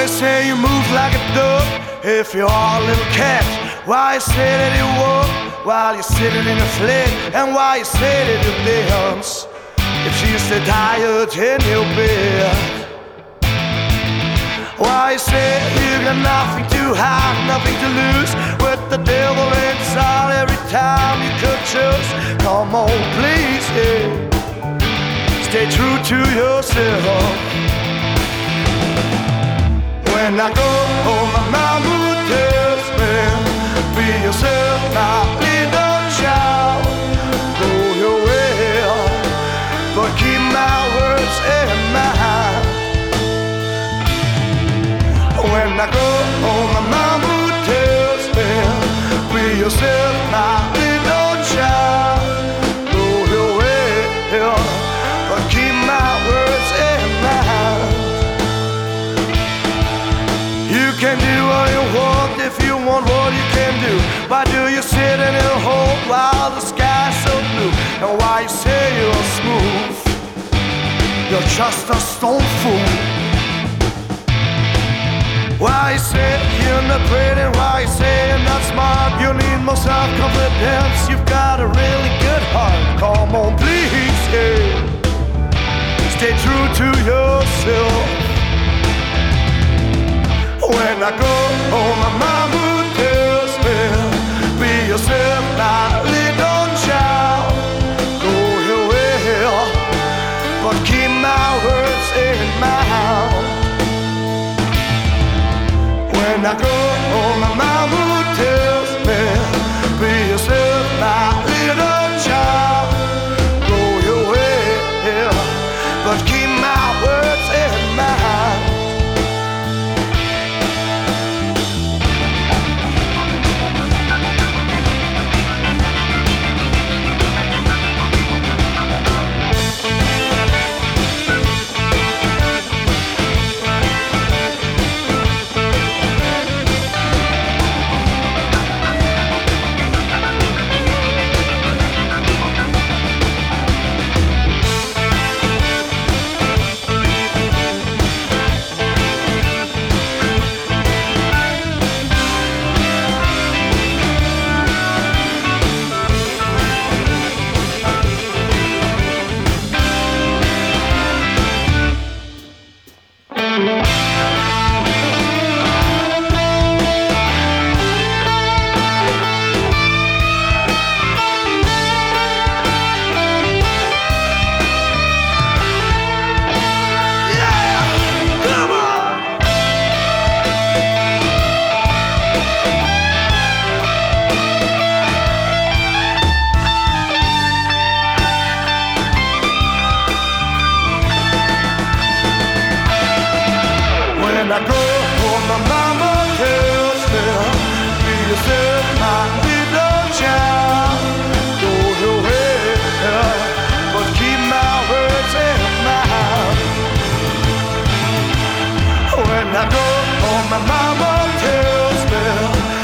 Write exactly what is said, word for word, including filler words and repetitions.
you say you move like a dove if you're a little cat? Why you say that you walk while you're sitting in a flat? And why you say that you dance if she's so tired in your bed? Why you say you got nothing to hide, nothing to lose, with the devil inside every time you could choose? Come on, please, yeah. Stay true to yourself. When I go home, my mama tells me, be yourself, my little child. Go your way, but keep my words in mind. When I go home, my mama tells me, be yourself, my little child. Go your way, but keep my words in mind. You can do what you want if you want what you can do. Why do you sit in your home while the sky's so blue? And why you say you're smooth? You're just a stone fool. Why you say you're not pretty? Why you say you're not smart? You need more self-confidence. You've got a really good heart. Come on, please, yeah. Stay true to yourself. When I go home, my mama tells me, be yourself, my little child. Go your way, but keep my words in mind. When I go home, my mama tells me, be yourself, my little child. Go your way, but keep my words in mind. When I go home, my mama tells me, be yourself, my little child. Go your way, but keep my words in mind. When I go home, my mama tells me,